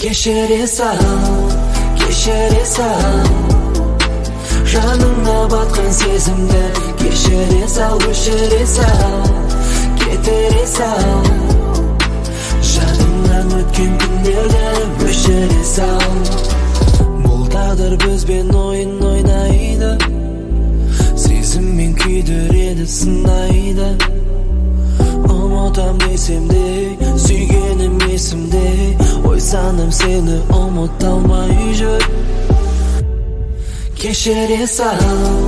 Кешіре сал жаныңа батқан сезімді, кешіре сал, өшіре сал, кетіре сал, жадыңнан өткен күндерді өшіре сал. Бұл тағдыр бізбен ойын ойнайды, сезіммен күйдіреді, сынайды. Ұмытам десем де, сүйгенім есімде, ой саным сені ұмыта алмай жүр. Кешіре сал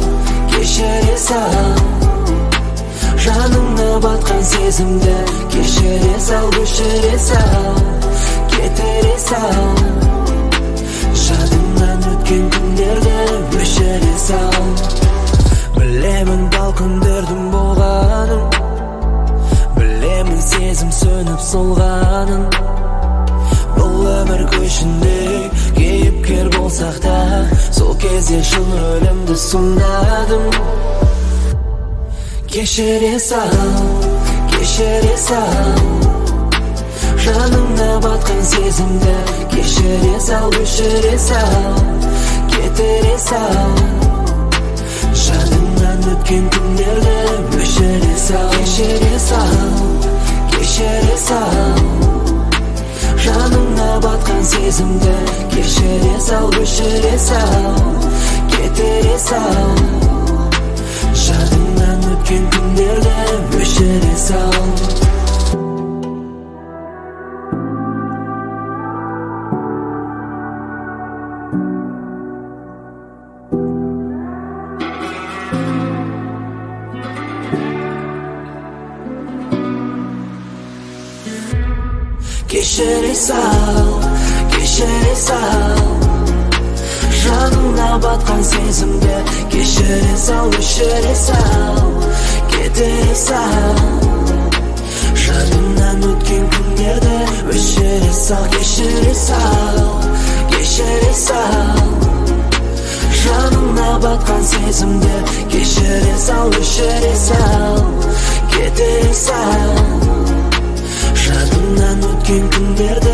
жаныңа батқан сезімді, кешіре сал, өшіре сал, кетіре сал, жадыңнан өткен күндерді өшіре сал. Білемін дал күндердің болғанын, білемін сезім сөніп солғанын. Бұл өмір көшінде кейіпкер болсақ та, сол кезде шын рөлімді сомдадым. Кешіре сал жаныңа батқан сезімді, кешіре сал, өшіре сал, кетіре сал, жадыңнан өткен күндерді өшіре сал. Кешіре сал жаныңа батқан сезімді, кешіре сал, өшіре сал, кетіре сал, жадыңнан өткен күндерді өшіре сал. Кешіре сал жаныңа батқан сезімді, кешіре сал, өшіре сал, кетіре сал, жадыңнан өткен күндерді өшіре сал. Кешіре сал жаныңа батқан сезімді, кешіре сал, өшіре сал, кетіре сал, жадыңнан өткен күндерді